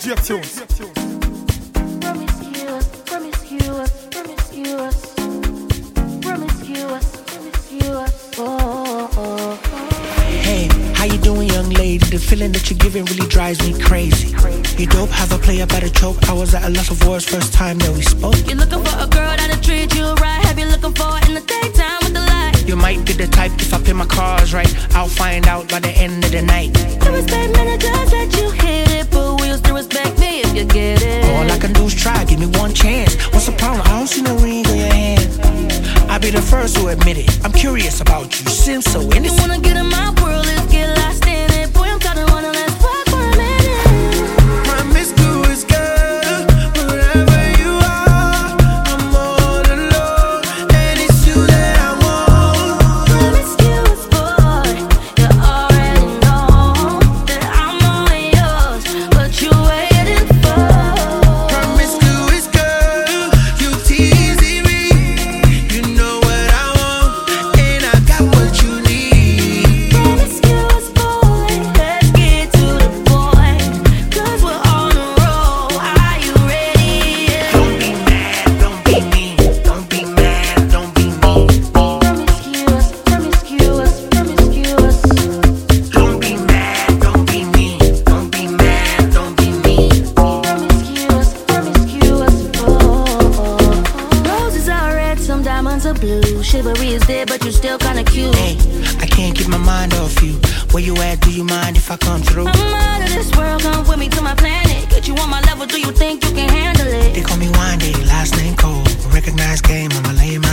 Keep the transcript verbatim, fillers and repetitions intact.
J Tunes. Promiscuous, promiscuous, promiscuous, promiscuous, promiscuous. Oh, oh, oh. Hey, how you doing, young lady? The feeling that you're giving really drives me crazy. You dope, have a play up at a choke. I was at a loss of words first time that we spoke. You're looking for a girl that'll treat you right. Have you looking for in the daytime with the light? You might be the type if I play my cards right. I'll find out by the end of the night. The respect managers let you hit it, but we'll still respect me if you get it. All I can do is try, give me one chance. What's the problem? I don't see no ring on your hand. I'll be the first to admit it. I'm curious about you, seem so innocent. You wanna get in my world, let's get lost in it. Boy, I'm tired of running, let's fuck for a minute. Promiscuous girl, wherever you are, I'm all alone, and it's you that I want. Promiscuous boy, you already know that I'm all yours. What you waiting for? Promiscuous girl, you teasing me. You know what I want, and I got what you need. Promiscuous boy, let's get to the point, 'cause we're on a roll. Are you ready? Don't be mad, don't be mean. Don't be mad, don't be mean. Promiscuous, promiscuous, promiscuous. Don't be mad, don't be mean. Don't be mad, don't be mean. Promiscuous, promiscuous. Oh, oh, oh. Roses are red, some diamonds are blue. Chivalry is dead, but you still kinda cute. Hey, I can't get my mind off you. Where you at? Do you mind if I come through? I'm out of this world, come with me to my planet. Get you on my level, do you think you can handle it? They call me Wine Day, last name Cole. Recognize game, I'ma lay him